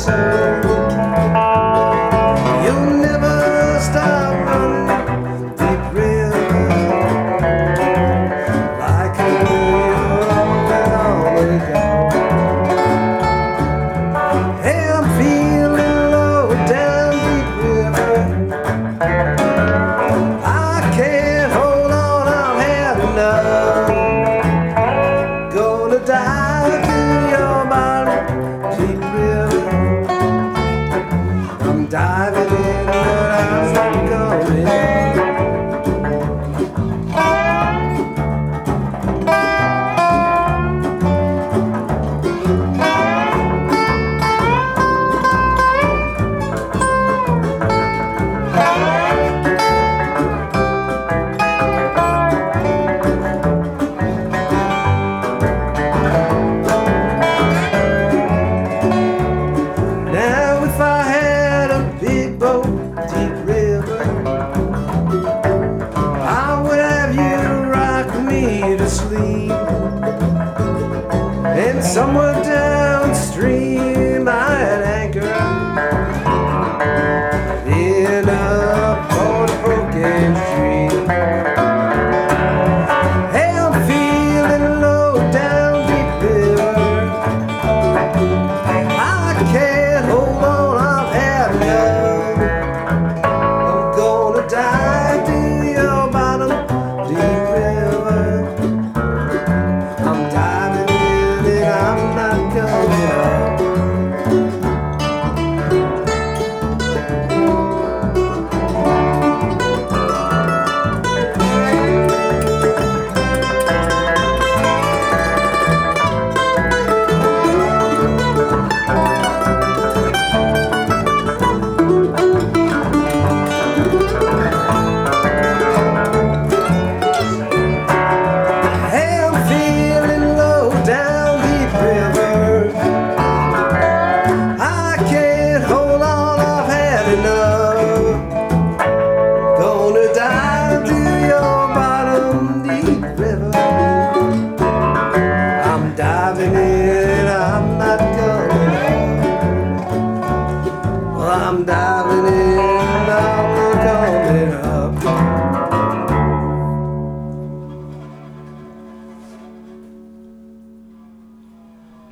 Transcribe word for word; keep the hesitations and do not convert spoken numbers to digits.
soul. You'll never stop running, deep river, like a river and always gone. Hey, I'm feeling low down deep river. I can't hold on, I've had enough. Gonna dive through your body, deep river. I'm diving in, but I'm not going in. Now if I had a big boat, deep river, I would have you rock me to sleep. And somewhere downstream I'd anchor in a port broken street. Hey, I'm feeling low down deep river. I can't hold on, I've had enough. I'm gonna dive to your bottom, deep river. I'm diving in and I'm not coming up. Hey, I'm feeling low down deep river. I can't hold on, I've had enough. Gonna dive to your bottom, deep river. I'm diving in, I'm not coming up. Well, I'm diving